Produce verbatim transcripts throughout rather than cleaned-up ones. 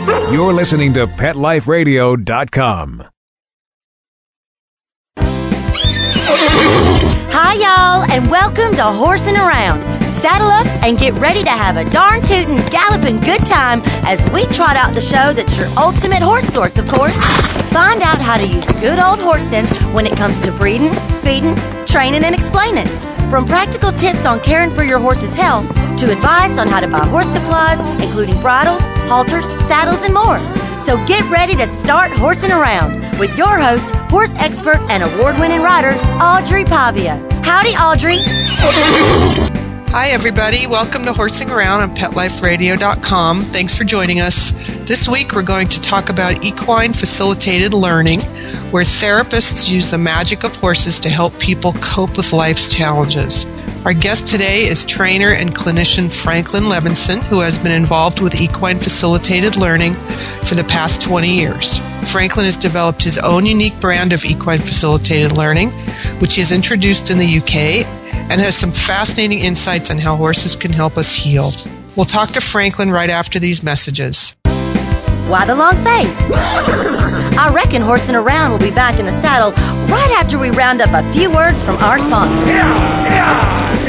You're listening to Pet Life Radio dot com. Hi, y'all, and welcome to Horsing Around. Saddle up and get ready to have a darn tootin', galloping good time as we trot out the show that's your ultimate horse source, of course. Find out how to use good old horse sense when it comes to breeding, feeding, training, and explaining. From practical tips on caring for your horse's health to advice on how to buy horse supplies, including bridles, halters, saddles, and more. So get ready to start horsing around with your host, horse expert and award-winning rider, Audrey Pavia. Howdy, Audrey. Hi, everybody. Welcome to Horsing Around on Pet Life Radio dot com. Thanks for joining us. This week, we're going to talk about equine facilitated learning, where therapists use the magic of horses to help people cope with life's challenges. Our guest today is trainer and clinician Franklin Levinson, who has been involved with equine facilitated learning for the past twenty years. Franklin has developed his own unique brand of equine facilitated learning, which he has introduced in the U K, and has some fascinating insights on how horses can help us heal. We'll talk to Franklin right after these messages. Why the long face? I reckon Horsing Around will be back in the saddle right after we round up a few words from our sponsors. Yeah, yeah,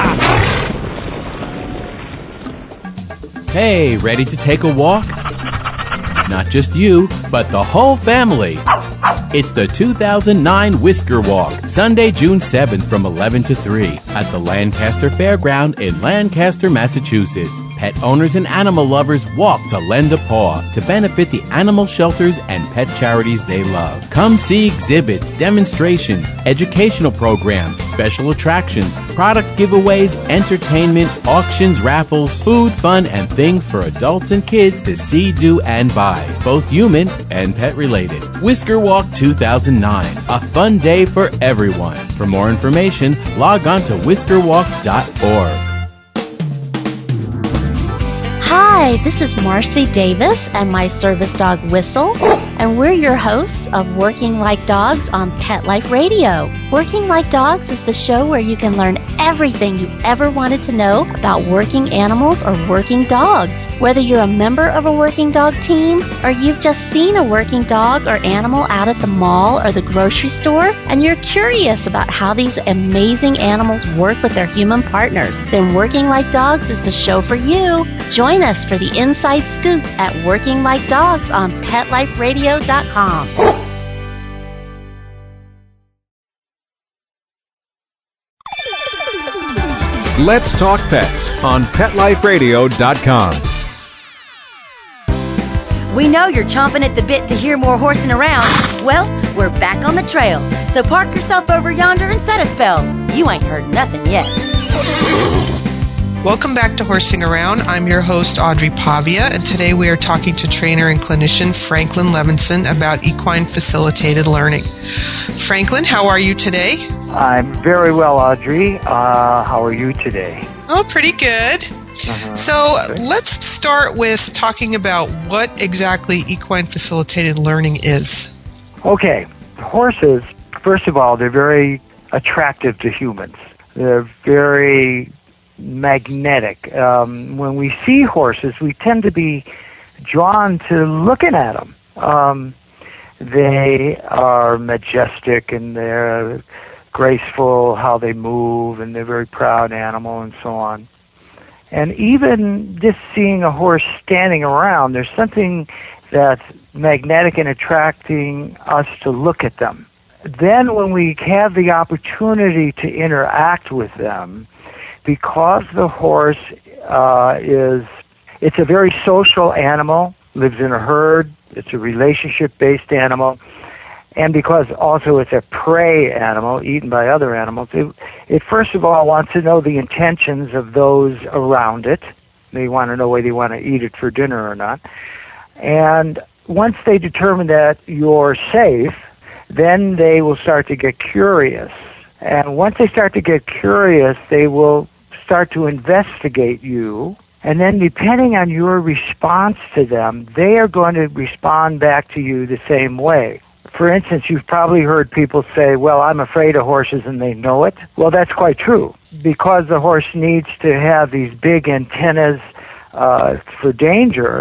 yeah. Hey, ready to take a walk? Not just you, but the whole family. It's the two thousand nine Whisker Walk, Sunday, June seventh from eleven to three at the Lancaster Fairground in Lancaster, Massachusetts. Pet owners and animal lovers walk to lend a paw to benefit the animal shelters and pet charities they love. Come see exhibits, demonstrations, educational programs, special attractions, product giveaways, entertainment, auctions, raffles, food, fun, and things for adults and kids to see, do, and buy, both human and pet related. Whisker Walk two thousand nine, a fun day for everyone. For more information, log on to whisker walk dot org. Hi, this is Marcy Davis and my service dog Whistle, and we're your hosts of Working Like Dogs on Pet Life Radio. Working Like Dogs is the show where you can learn everything you ever wanted to know about working animals or working dogs. Whether you're a member of a working dog team or you've just seen a working dog or animal out at the mall or the grocery store and you're curious about how these amazing animals work with their human partners, then Working Like Dogs is the show for you. Join us for the inside scoop at Working Like Dogs on Pet Life Radio dot com. Let's Talk Pets on Pet Life Radio dot com. We know you're chomping at the bit to hear more horsing around. Well, we're back on the trail. So park yourself over yonder and set a spell. You ain't heard nothing yet. Welcome back to Horsing Around. I'm your host, Audrey Pavia, and today we are talking to trainer and clinician Franklin Levinson about equine facilitated learning. Franklin, how are you today? I'm very well, Audrey. Uh, how are you today? Oh, pretty good. Uh-huh. So Okay. let's start with talking about what exactly equine facilitated learning is. Okay, horses, first of all, they're very attractive to humans. They're very magnetic. Um, when we see horses, we tend to be drawn to looking at them. Um, they are majestic and they're graceful how they move, and they're a very proud animal and so on. And even just seeing a horse standing around, there's something that's magnetic and attracting us to look at them. Then when we have the opportunity to interact with them, because the horse uh, is, it's a very social animal, lives in a herd, it's a relationship-based animal, and because also it's a prey animal, eaten by other animals, it, it first of all wants to know the intentions of those around it. They want to know whether they want to eat it for dinner or not. And once they determine that you're safe, then they will start to get curious. And once they start to get curious, they will start to investigate you. And then depending on your response to them, they are going to respond back to you the same way. For instance, you've probably heard people say, well, I'm afraid of horses, and they know it. Well, that's quite true. Because the horse needs to have these big antennas uh, for danger,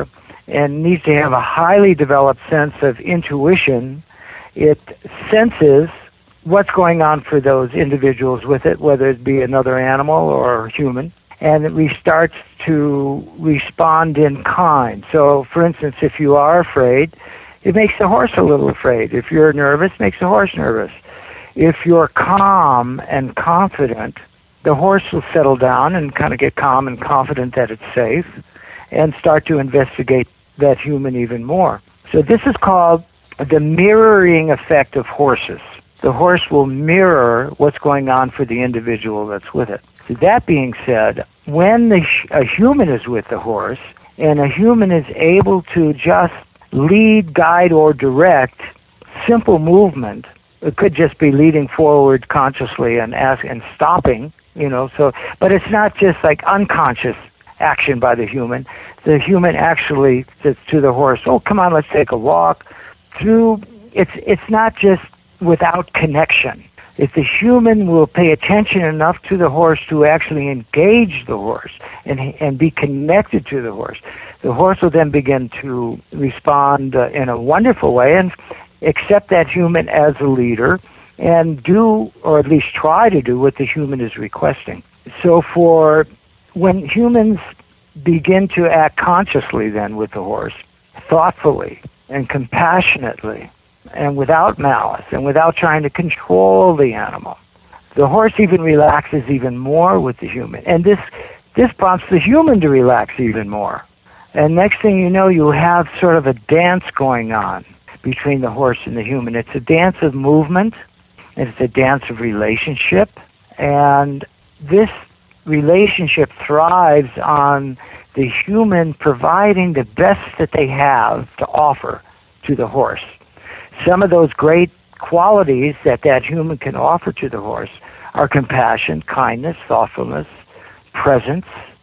and needs to have a highly developed sense of intuition. It senses what's going on for those individuals with it, whether it be another animal or human, and it re- starts to respond in kind. So, for instance, if you are afraid, it makes the horse a little afraid. If you're nervous, it makes the horse nervous. If you're calm and confident, the horse will settle down and kind of get calm and confident that it's safe and start to investigate that human even more. So this is called the mirroring effect of horses. The horse will mirror what's going on for the individual that's with it. So that being said, when the, a human is with the horse and a human is able to just lead, guide, or direct simple movement, it could just be leading forward consciously and ask and stopping, you know, so, but it's not just like unconscious action by the human. The human actually says to the horse, oh, come on, let's take a walk. Through, it's, it's not just without connection. If the human will pay attention enough to the horse to actually engage the horse and, and be connected to the horse, the horse will then begin to respond uh, in a wonderful way and accept that human as a leader and do, or at least try to do, what the human is requesting. So for when humans begin to act consciously then with the horse, thoughtfully and compassionately, and without malice, and without trying to control the animal, the horse even relaxes even more with the human. And this, this prompts the human to relax even more. And next thing you know, you have sort of a dance going on between the horse and the human. It's a dance of movement, and it's a dance of relationship, and this relationship thrives on the human providing the best that they have to offer to the horse. Some of those great qualities that that human can offer to the horse are compassion, kindness, thoughtfulness, presence,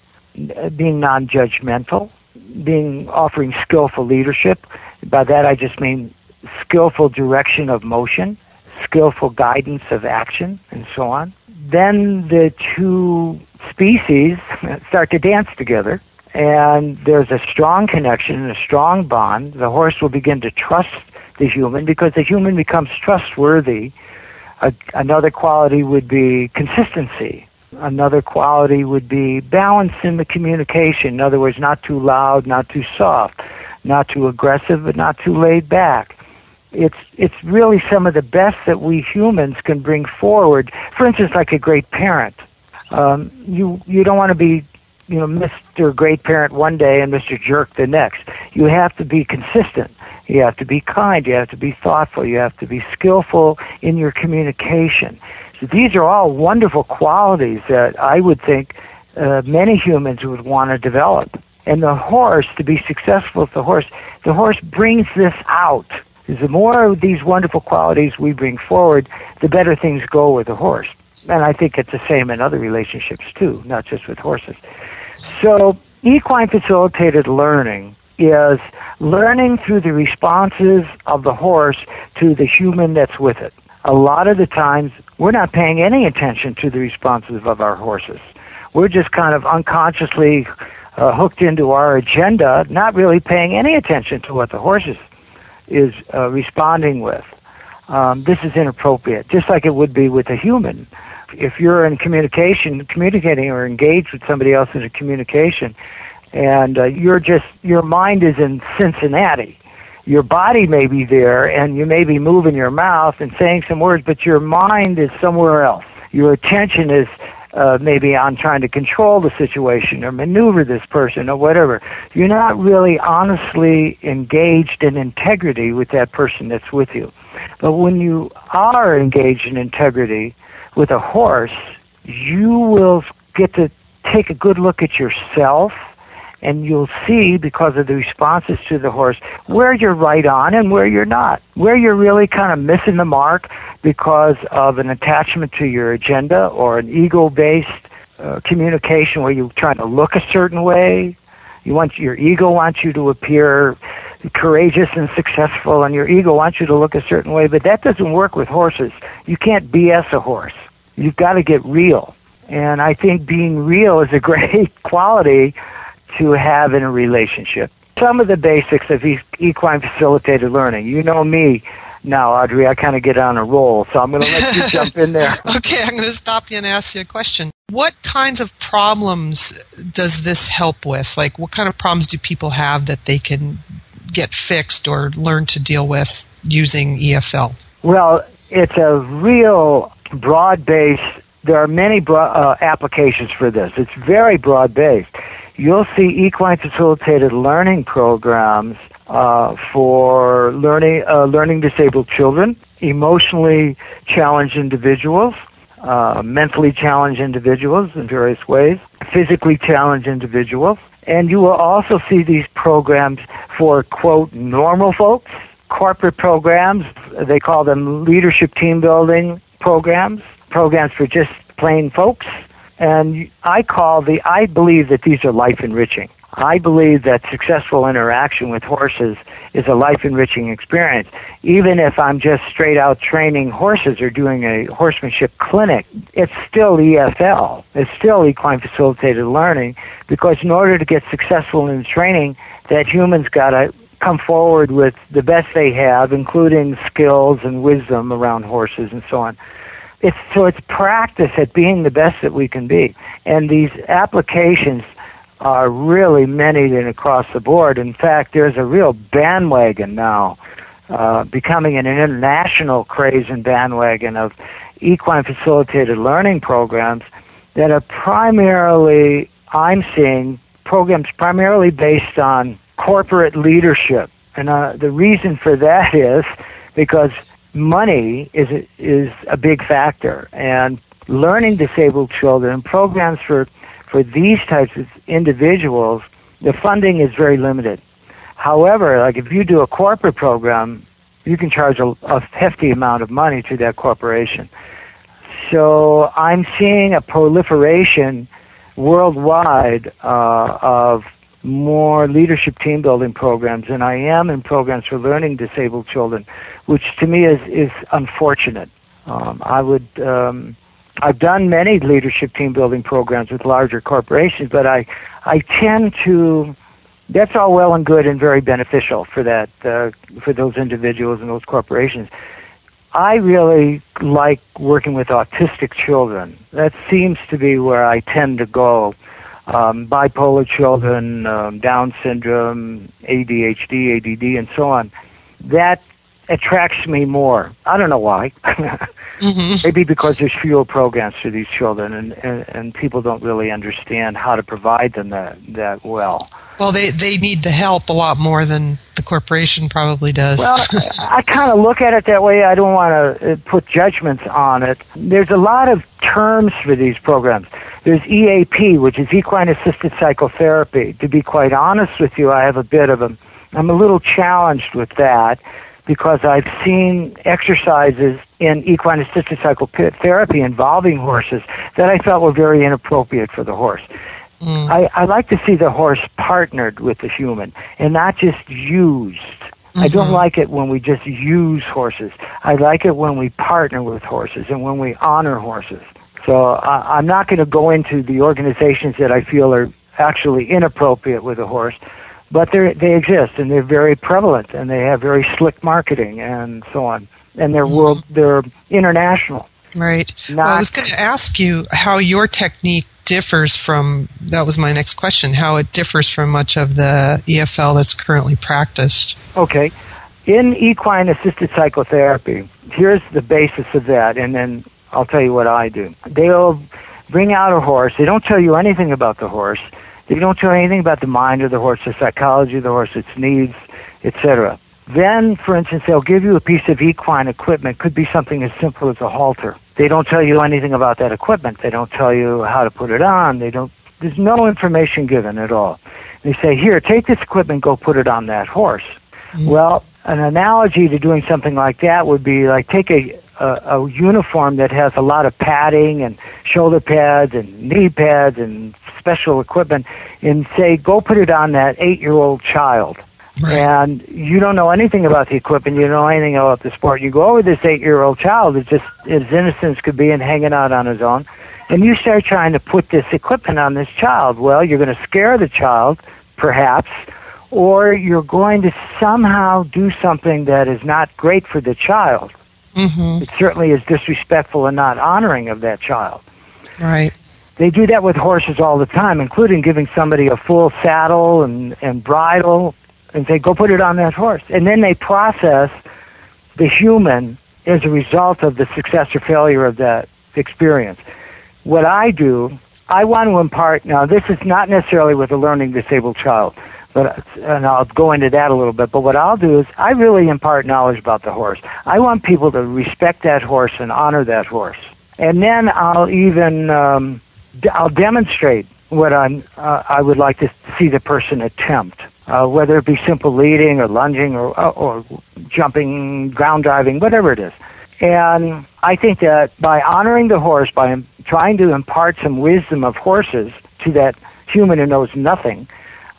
being non-judgmental, being offering skillful leadership. By that I just mean skillful direction of motion, skillful guidance of action, and so on. Then the two species start to dance together, and there's a strong connection and a strong bond. The horse will begin to trust the human because the human becomes trustworthy. A, another quality would be consistency. Another quality would be balance in the communication. In other words, not too loud, not too soft, not too aggressive, but not too laid back. It's it's really some of the best that we humans can bring forward. For instance, like a great parent. Um, you you don't want to be, you know, Mister Great Parent one day and Mister Jerk the next. You have to be consistent. You have to be kind. You have to be thoughtful. You have to be skillful in your communication. So these are all wonderful qualities that I would think uh, many humans would want to develop. And the horse, to be successful with the horse, the horse brings this out. Because the more of these wonderful qualities we bring forward, the better things go with the horse. And I think it's the same in other relationships too, not just with horses. So equine facilitated learning is learning through the responses of the horse to the human that's with it. A lot of the times, we're not paying any attention to the responses of our horses. We're just kind of unconsciously uh, hooked into our agenda, not really paying any attention to what the horse is, is uh, responding with. Um, this is inappropriate, just like it would be with a human. If you're in communication, communicating or engaged with somebody else in a communication, and uh, you're just, your mind is in Cincinnati. Your body may be there, and you may be moving your mouth and saying some words, but your mind is somewhere else. Your attention is uh, maybe on trying to control the situation or maneuver this person or whatever. You're not really honestly engaged in integrity with that person that's with you. But when you are engaged in integrity with a horse, you will get to take a good look at yourself, and you'll see, because of the responses to the horse, where you're right on and where you're not, where you're really kind of missing the mark because of an attachment to your agenda or an ego-based uh, communication where you're trying to look a certain way. You want your ego wants you to appear courageous and successful, and your ego wants you to look a certain way, but that doesn't work with horses. You can't B S a horse. You've got to get real. And I think being real is a great quality to have in a relationship. some of the basics of e- equine facilitated learning. You know me now, Audrey. I kind of get on a roll, so I'm going to let you jump in there. Okay, I'm going to stop you and ask you a question. What kinds of problems does this help with? Like, what kind of problems do people have that they can get fixed or learn to deal with using E F L? Well, it's a real broad-based. There are many broad, uh, applications for this. It's very broad-based. You'll see equine facilitated learning programs uh, for learning uh, learning disabled children, emotionally challenged individuals, uh, mentally challenged individuals in various ways, physically challenged individuals, and you will also see these programs for, quote, normal folks, corporate programs. They call them leadership team building programs, programs for just plain folks. And I call the, I believe that these are life enriching. I believe that successful interaction with horses is a life enriching experience. Even if I'm just straight out training horses or doing a horsemanship clinic, it's still E F L. It's still equine facilitated learning, because in order to get successful in training, that human's got to come forward with the best they have, including skills and wisdom around horses and so on. It's, so it's practice at being the best that we can be. And these applications are really many and across the board. In fact, there's a real bandwagon now, uh, becoming an international craze and bandwagon of equine facilitated learning programs that are primarily, I'm seeing, programs primarily based on corporate leadership. And uh, the reason for that is because money is a, is a big factor, and learning disabled children, programs for, for these types of individuals, the funding is very limited. However, like if you do a corporate program, you can charge a, a hefty amount of money to that corporation. So I'm seeing a proliferation worldwide uh, of more leadership team building programs than I am in programs for learning disabled children, which to me is, is unfortunate. Um, I would, um, I've done many leadership team building programs with larger corporations, but I, I tend to, that's all well and good and very beneficial for that, uh, for those individuals and those corporations. I really like working with autistic children. That seems to be where I tend to go. Um, bipolar children, um, Down syndrome, A D H D, A D D, and so on. That attracts me more. I don't know why. mm-hmm. Maybe because there's fewer programs for these children, and, and, and people don't really understand how to provide them that, that well. Well, they, they need the help a lot more than the corporation probably does. Well, I, I kind of look at it that way. I don't want to put judgments on it. There's a lot of terms for these programs. There's E A P, which is equine-assisted psychotherapy. To be quite honest with you, I have a bit of a, I'm a little challenged with that, because I've seen exercises in equine-assisted psychotherapy involving horses that I felt were very inappropriate for the horse. Mm. I, I like to see the horse partnered with the human and not just used. Mm-hmm. I don't like it when we just use horses. I like it when we partner with horses and when we honor horses. So I, I'm not going to go into the organizations that I feel are actually inappropriate with a horse, but they they exist, and they're very prevalent, and they have very slick marketing and so on, and they're mm-hmm. world they're international. Right. Not, well, I was going to ask you how your technique differs from, that was my next question, how it differs from much of the E F L that's currently practiced. Okay. In equine-assisted psychotherapy, here's the basis of that, and then I'll tell you what I do. They'll bring out a horse. They don't tell you anything about the horse. They don't tell you anything about the mind of the horse, the psychology of the horse, its needs, et cetera. Then, for instance, they'll give you a piece of equine equipment. It could be something as simple as a halter. They don't tell you anything about that equipment. They don't tell you how to put it on. They don't. There's no information given at all. They say, here, take this equipment, go put it on that horse. Mm-hmm. Well, an analogy to doing something like that would be like take a, a, a uniform that has a lot of padding and shoulder pads and knee pads and special equipment, and say, go put it on that eight-year-old child. Right. And you don't know anything about the equipment, you don't know anything about the sport. You go over this eight-year-old child, it's just as innocent as could be and hanging out on his own, and you start trying to put this equipment on this child. Well, you're going to scare the child, perhaps, or you're going to somehow do something that is not great for the child. Mm-hmm. It certainly is disrespectful and not honoring of that child. Right. They do that with horses all the time, including giving somebody a full saddle and, and bridle and say, go put it on that horse. And then they process the human as a result of the success or failure of that experience. What I do, I want to impart, now this is not necessarily with a learning disabled child, but and I'll go into that a little bit, but what I'll do is I really impart knowledge about the horse. I want people to respect that horse and honor that horse. And then I'll even... Um, I'll demonstrate what I'm, uh, I would like to see the person attempt, uh, whether it be simple leading or lunging or, or jumping, ground driving, whatever it is. And I think that by honoring the horse, by trying to impart some wisdom of horses to that human who knows nothing,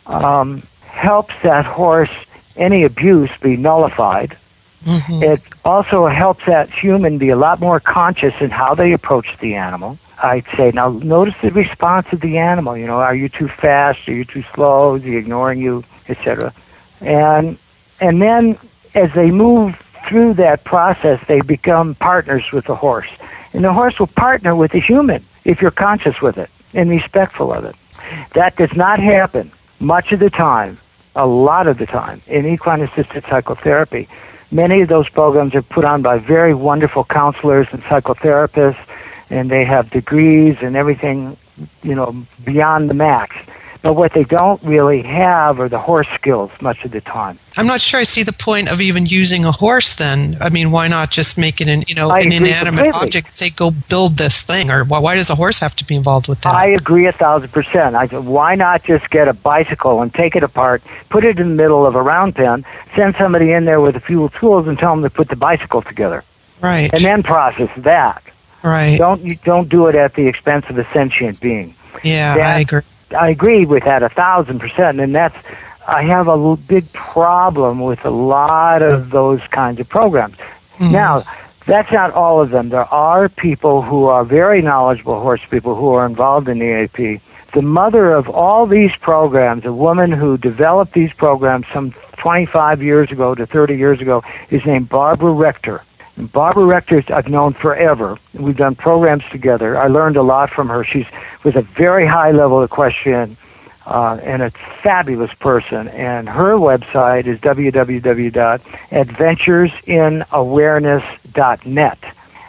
um, helps that horse, any abuse, be nullified. Mm-hmm. It also helps that human be a lot more conscious in how they approach the animal. I'd say, now notice the response of the animal. You know, are you too fast? Are you too slow? Is he ignoring you, et cetera? And and then as they move through that process, they become partners with the horse. And the horse will partner with the human if you're conscious with it and respectful of it. That does not happen much of the time, a lot of the time, in equine-assisted psychotherapy. Many of those programs are put on by very wonderful counselors and psychotherapists, and they have degrees and everything, you know, beyond the max. But what they don't really have are the horse skills much of the time. I'm not sure I see the point of even using a horse then. I mean, why not just make it an, you know, I an agree inanimate completely. object, say, go build this thing? Or why, why does a horse have to be involved with that? I agree a thousand percent. I said, why not just get a bicycle and take it apart, put it in the middle of a round pen, send somebody in there with a few tools and tell them to put the bicycle together. Right. And then process that. Right. Don't you don't do it at the expense of a sentient being. Yeah, that, I agree. I agree with that a thousand percent, and that's I have a l- big problem with a lot of those kinds of programs. Mm-hmm. Now, that's not all of them. There are people who are very knowledgeable horse people who are involved in the A P. The mother of all these programs, a woman who developed these programs some twenty-five years ago to thirty years ago, is named Barbara Rector. And Barbara Rector, I've known forever. We've done programs together. I learned a lot from her. She was a very high-level equestrian uh, and a fabulous person. And her website is w w w dot adventures in awareness dot net.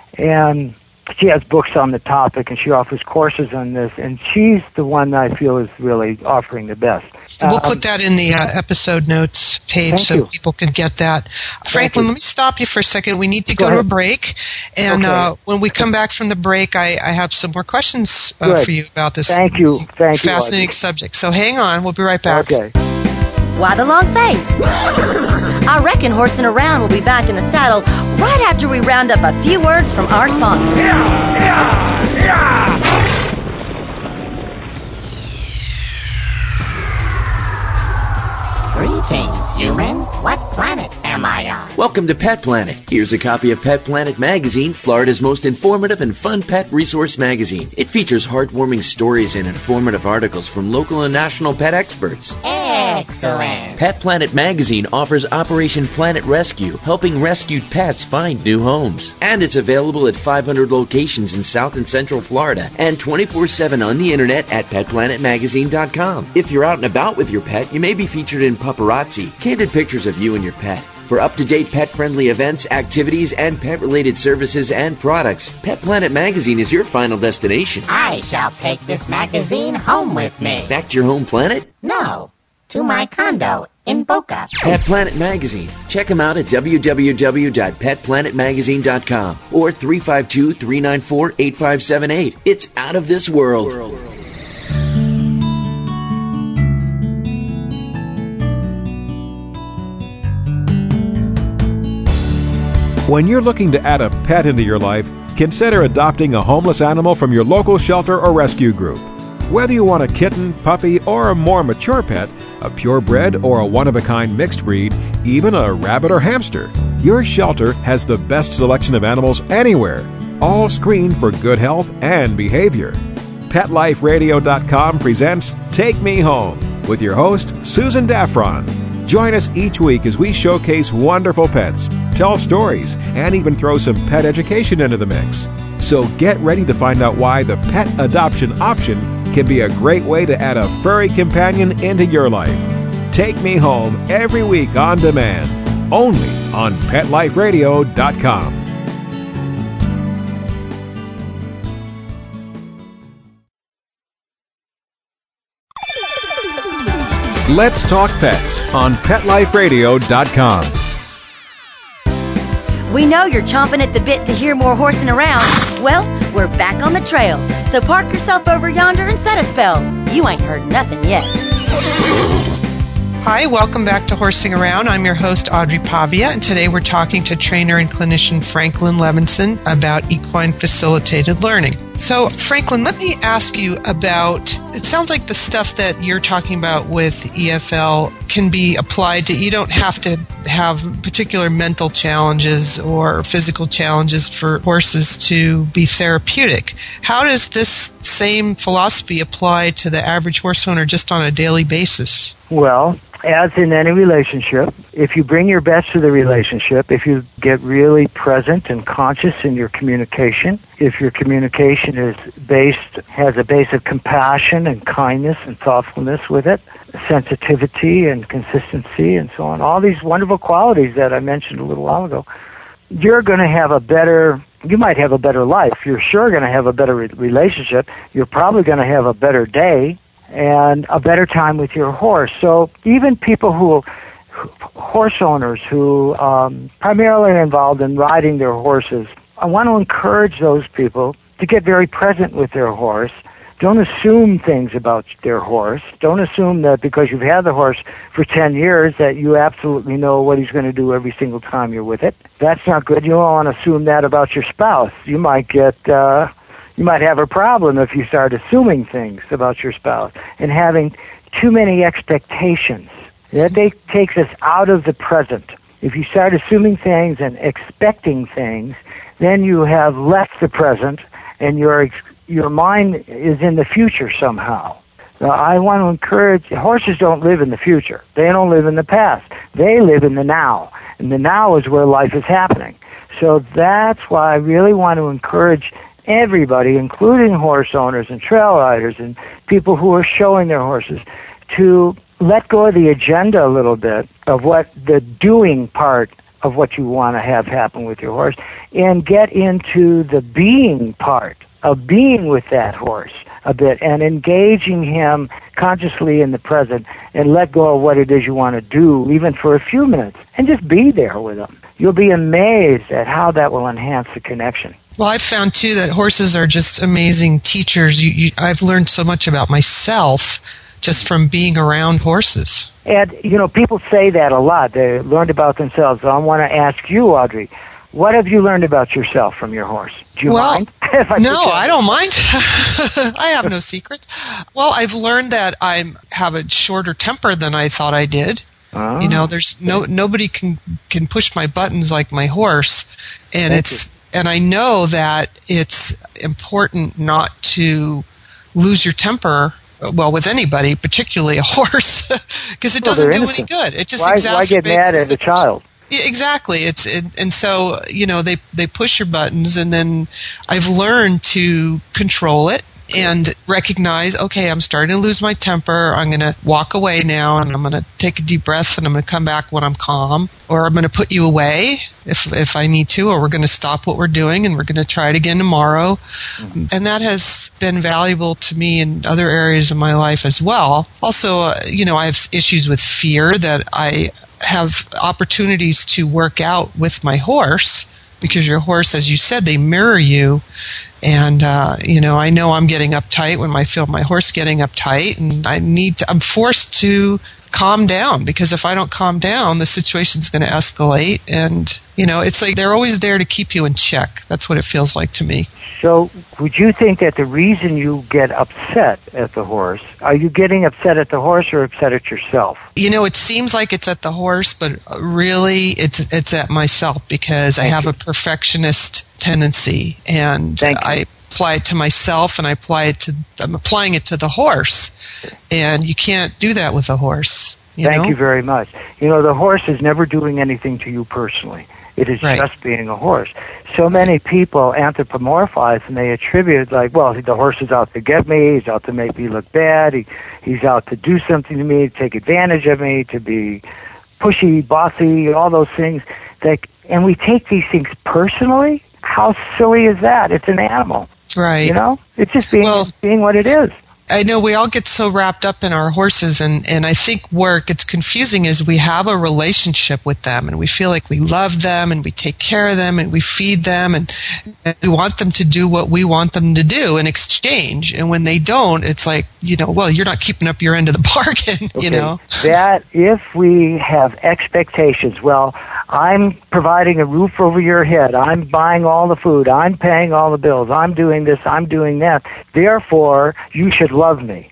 And she has books on the topic, and she offers courses on this. And she's the one that I feel is really offering the best. We'll um, put that in the uh, episode notes page so you. people can get that. Franklin, let me stop you for a second. We need to go, Go to a ahead. break. And Okay. uh, when we come back from the break, I, I have some more questions uh, Good. for you about this Thank you. Thank you, fascinating Audrey. subject. So hang on. We'll be right back. Okay. Why the long face? I reckon Horsing Around will be back in the saddle right after we round up a few words from our sponsors. Greetings, human. What planet am I on? Welcome to Pet Planet. Here's a copy of Pet Planet Magazine, Florida's most informative and fun pet resource magazine. It features heartwarming stories and informative articles from local and national pet experts. Excellent. Pet Planet Magazine offers Operation Planet Rescue, helping rescued pets find new homes. And it's available at five hundred locations in South and Central Florida and twenty-four seven on the internet at pet planet magazine dot com. If you're out and about with your pet, you may be featured in paparazzi, candid pictures of you and your pet. For up-to-date pet-friendly events, activities, and pet-related services and products, Pet Planet Magazine is your final destination. I shall take this magazine home with me. Back to your home planet? No, to my condo in Boca. Pet Planet Magazine. Check them out at w w w dot pet planet magazine dot com or three five two, three nine four, eight five seven eight. It's out of this world. When you're looking to add a pet into your life, consider adopting a homeless animal from your local shelter or rescue group. Whether you want a kitten, puppy, or a more mature pet, a purebred or a one-of-a-kind mixed breed, even a rabbit or hamster, your shelter has the best selection of animals anywhere, all screened for good health and behavior. pet life radio dot com presents Take Me Home. with your host, Susan Daffron. Join us each week as we showcase wonderful pets, tell stories, and even throw some pet education into the mix. So get ready to find out why the pet adoption option can be a great way to add a furry companion into your life. Take Me Home every week on demand, only on pet life radio dot com. Let's Talk Pets on pet life radio dot com. We know you're chomping at the bit to hear more horsing around. Well, we're back on the trail, so park yourself over yonder and set a spell. You ain't heard nothing yet. Hi, welcome back to Horsing Around. I'm your host, Audrey Pavia, and today we're talking to trainer and clinician Franklin Levinson about equine facilitated learning. So, Franklin, let me ask you about, it sounds like the stuff that you're talking about with E F L can be applied to, you don't have to have particular mental challenges or physical challenges for horses to be therapeutic. How does this same philosophy apply to the average horse owner just on a daily basis? Well, as in any relationship, if you bring your best to the relationship, if you get really present and conscious in your communication, if your communication is based, has a base of compassion and kindness and thoughtfulness with it, sensitivity and consistency and so on, all these wonderful qualities that I mentioned a little while ago, you're going to have a better, you might have a better life. You're sure going to have a better re- relationship. You're probably going to have a better day and a better time with your horse. So even people who, horse owners who um, primarily are involved in riding their horses, I want to encourage those people to get very present with their horse. Don't assume things about their horse. Don't assume that because you've had the horse for ten years that you absolutely know what he's going to do every single time you're with it. That's not good. You don't want to assume that about your spouse. You might get... Uh, You might have a problem if you start assuming things about your spouse and having too many expectations. That takes us out of the present. If you start assuming things and expecting things, then you have left the present and your your mind is in the future somehow. Now, I want to encourage, horses don't live in the future. They don't live in the past. They live in the now. And the now is where life is happening. So that's why I really want to encourage everybody, including horse owners and trail riders and people who are showing their horses, to let go of the agenda a little bit of what the doing part of what you want to have happen with your horse and get into the being part of being with that horse a bit and engaging him consciously in the present and let go of what it is you want to do, even for a few minutes, and just be there with him. You'll be amazed at how that will enhance the connection. Well, I've found, too, that horses are just amazing teachers. You, you, I've learned so much about myself just from being around horses. And, you know, people say that a lot. They learned about themselves. So I want to ask you, Audrey, what have you learned about yourself from your horse? Do you well, mind? I no, I don't mind. I have no secrets. Well, I've learned that I have a shorter temper than I thought I did. Oh, you know, there's no nobody can can push my buttons like my horse, and Thank it's you. And I know that it's important not to lose your temper. Well, with anybody, particularly a horse, because it well, doesn't do innocent. any good. It just why, exacerbates. Why get mad at a child? Yeah, exactly. It's it, and so you know they they push your buttons, and then I've learned to control it and recognize, okay, I'm starting to lose my temper. I'm going to walk away now, and I'm going to take a deep breath, and I'm going to come back when I'm calm, or I'm going to put you away if if I need to, or we're going to stop what we're doing, and we're going to try it again tomorrow. Mm-hmm. And that has been valuable to me in other areas of my life as well. Also, uh, you know, I have issues with fear that I have opportunities to work out with my horse, because your horse, as you said, they mirror you. And, uh, you know, I know I'm getting uptight when I feel my horse getting uptight, and I need to, I'm forced to calm down, because if I don't calm down, the situation's going to escalate. And, you know, it's like they're always there to keep you in check. That's what it feels like to me. So would you think that the reason you get upset at the horse, are you getting upset at the horse or upset at yourself? You know, it seems like it's at the horse, but really it's it's at myself, because Thank I have you. a perfectionist tendency, and I apply it to myself and I apply it to, I'm applying it to the horse. And you can't do that with a horse. You Thank know? you very much. You know, the horse is never doing anything to you personally. It is Right. just being a horse. So many people anthropomorphize and they attribute, like, well, the horse is out to get me, he's out to make me look bad, he, he's out to do something to me, to take advantage of me, to be pushy, bossy, all those things. That, and we take these things personally. How silly is that? It's an animal. Right. You know? It's just being, Well, being what it is. I know we all get so wrapped up in our horses, and, and I think where it gets confusing is we have a relationship with them, and we feel like we love them, and we take care of them, and we feed them, and, and we want them to do what we want them to do in exchange. And when they don't, it's like, you know, well, you're not keeping up your end of the bargain, Okay. you know? That, if we have expectations, well, I'm providing a roof over your head, I'm buying all the food, I'm paying all the bills, I'm doing this, I'm doing that, therefore, you should love me.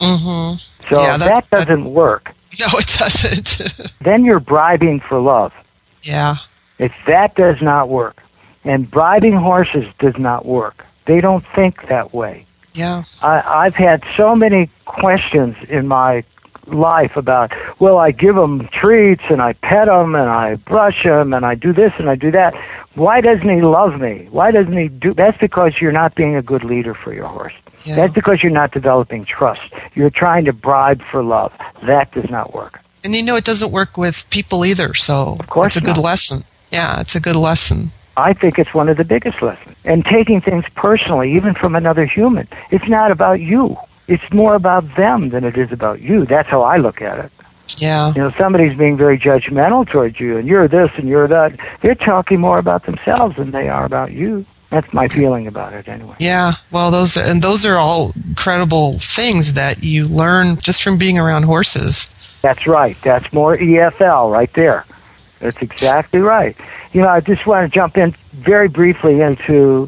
Mm-hmm. So Yeah, that doesn't work. No, it doesn't. Then you're bribing for love. Yeah. If that does not work, and bribing horses does not work, they don't think that way. Yeah. I, I've had so many questions in my life about, well, I give them treats and I pet them and I brush them and I do this and I do that. Why doesn't he love me? Why doesn't he do? That's because you're not being a good leader for your horse. Yeah. That's because you're not developing trust. You're trying to bribe for love. That does not work. And you know, it doesn't work with people either, so Of course it's a good not. lesson. Yeah, it's a good lesson. I think it's one of the biggest lessons. And taking things personally, even from another human, it's not about you. It's more about them than it is about you. That's how I look at it. Yeah. You know, somebody's being very judgmental towards you, and you're this and you're that. They're talking more about themselves than they are about you. That's my feeling about it, anyway. Yeah. Well, those are, and those are all incredible things that you learn just from being around horses. That's right. That's more E F L right there. That's exactly right. You know, I just want to jump in very briefly into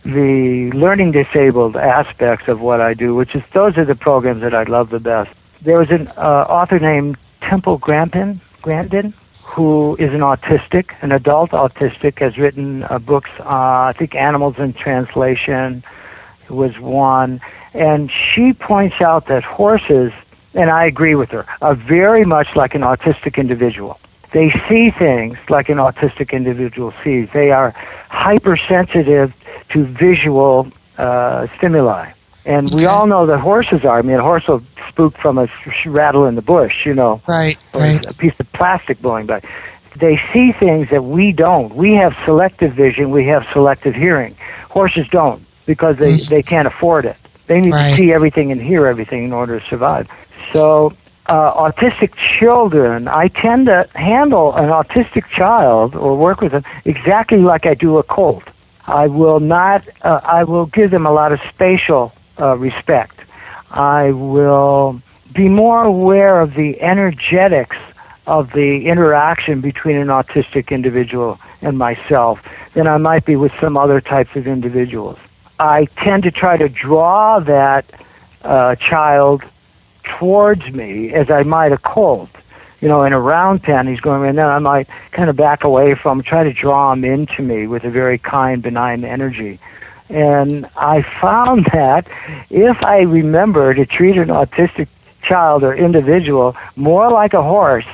the learning disabled aspects of what I do, which is those are the programs that I love the best. There was an uh, author named Temple Grandin, Grandin, who is an autistic, an adult autistic, has written uh, books, uh, I think Animals in Translation was one, and she points out that horses, and I agree with her, are very much like an autistic individual. They see things like an autistic individual sees. They are hypersensitive to visual uh, stimuli. And we all know that horses are. I mean, a horse will spook from a sh- rattle in the bush, you know, Right. or Right. a piece of plastic blowing by. They see things that we don't. We have selective vision. We have selective hearing. Horses don't because they, Mm. they can't afford it. They need Right. to see everything and hear everything in order to survive. So uh, autistic children, I tend to handle an autistic child or work with them exactly like I do a colt. I will not, uh, I will give them a lot of spatial uh, respect. I will be more aware of the energetics of the interaction between an autistic individual and myself than I might be with some other types of individuals. I tend to try to draw that uh, child towards me as I might a colt. You know, in a round pen, he's going, and then I might kind of back away from, try to draw him into me with a very kind, benign energy. And I found that if I remember to treat an autistic child or individual more like a horse,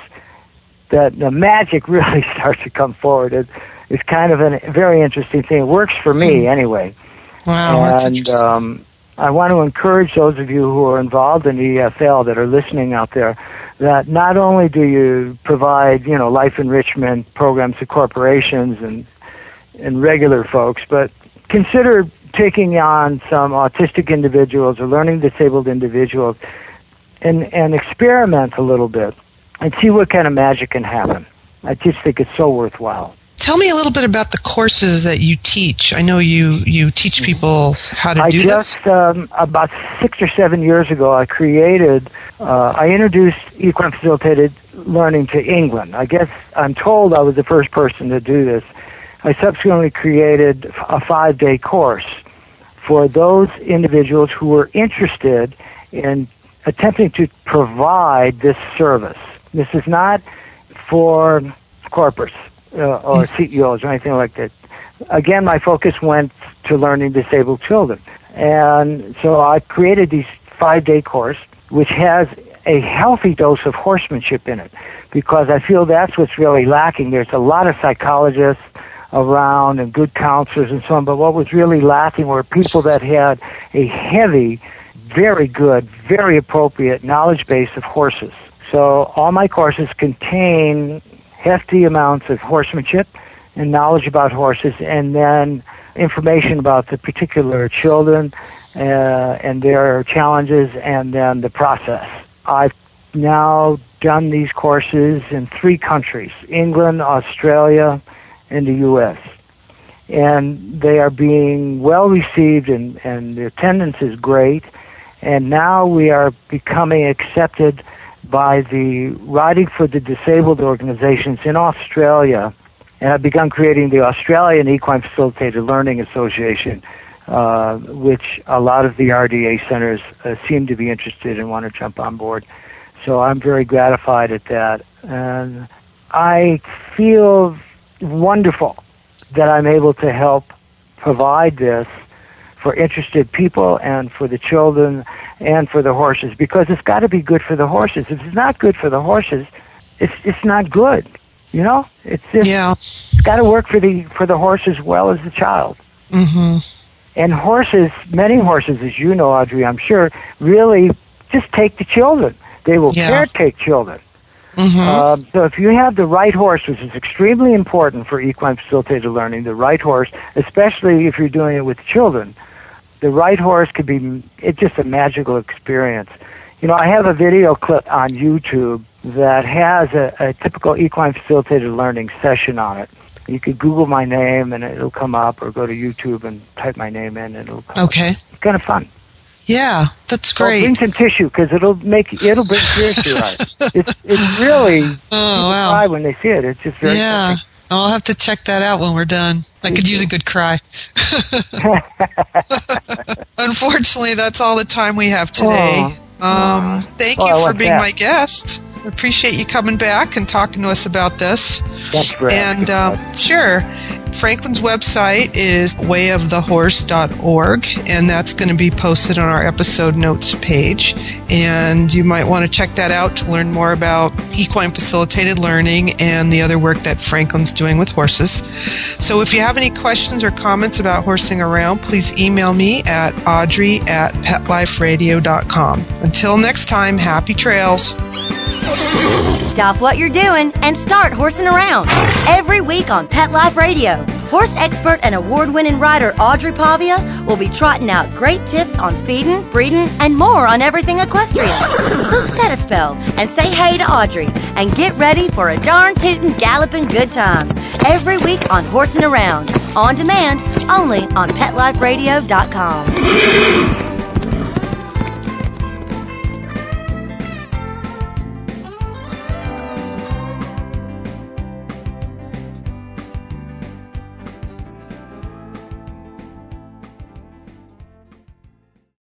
that the magic really starts to come forward. It, it's kind of a very interesting thing. It works for me anyway. Wow. That's And interesting. um, I want to encourage those of you who are involved in E F L that are listening out there that not only do you provide, you know, life enrichment programs to corporations and and regular folks, but consider taking on some autistic individuals or learning disabled individuals and, and experiment a little bit and see what kind of magic can happen. I just think it's so worthwhile. Tell me a little bit about the courses that you teach. I know you, you teach people how to I do just, this. um, about six or seven years ago, I created, uh, I introduced equine facilitated learning to England. I guess I'm told I was the first person to do this. I subsequently created a five-day course for those individuals who were interested in attempting to provide this service. This is not for corporates uh, or C E Os or anything like that. again, my focus went to learning disabled children. And so I created these five-day course, which has a healthy dose of horsemanship in it, because I feel that's what's really lacking. There's a lot of psychologists around and good counselors and so on, but what was really lacking were people that had a heavy, very good, very appropriate knowledge base of horses. So all my courses contain hefty amounts of horsemanship and knowledge about horses, and then information about the particular children uh, and their challenges, and then the process. I've now done these courses in three countries, England, Australia, and the U S And they are being well received, and, and the attendance is great. And now we are becoming accepted by the Riding for the Disabled organizations in Australia. And I've begun creating the Australian Equine Facilitated Learning Association, uh, which a lot of the R D A centers uh, seem to be interested and want to jump on board. So I'm very gratified at that. And I feel wonderful that I'm able to help provide this for interested people and for the children and for the horses, because it's got to be good for the horses. If it's not good for the horses, it's it's not good. You know, it's just, yeah. It's got to work for the for the horse as well as the child. Mm-hmm. And horses, many horses, as you know, Audrey, I'm sure, really just take the children. They will yeah. caretake children. Mm-hmm. Um, so if you have the right horse, which is extremely important for equine facilitated learning, the right horse, especially if you're doing it with children, the right horse could be it's just a magical experience. You know, I have a video clip on YouTube that has a, a typical equine facilitated learning session on it. You could Google my name and it'll come up, or go to YouTube and type my name in and it'll come okay. up. It's kind of fun. Yeah, that's great. So bring some tissue, because it'll make it'll bring tears to your eyes. It's it's really oh wow cry when they see it. It's just very yeah. touching. I'll have to check that out when we're done. I could use a good cry. Unfortunately, that's all the time we have today. Oh. Um, thank oh, you for being that? my guest. I appreciate you coming back and talking to us about this. That's great. And uh, sure, Franklin's website is way of the horse dot org, and that's going to be posted on our episode notes page. And you might want to check that out to learn more about equine facilitated learning and the other work that Franklin's doing with horses. So if you have any questions or comments about horsing around, please email me at audrey at pet life radio dot com. Until next time, happy trails. Stop what you're doing and start horsing around. Every week on Pet Life Radio, horse expert and award-winning rider Audrey Pavia will be trotting out great tips on feeding, breeding, and more on everything equestrian. So set a spell and say hey to Audrey and get ready for a darn tootin' galloping good time. Every week on Horsing Around, on demand, only on pet life radio dot com.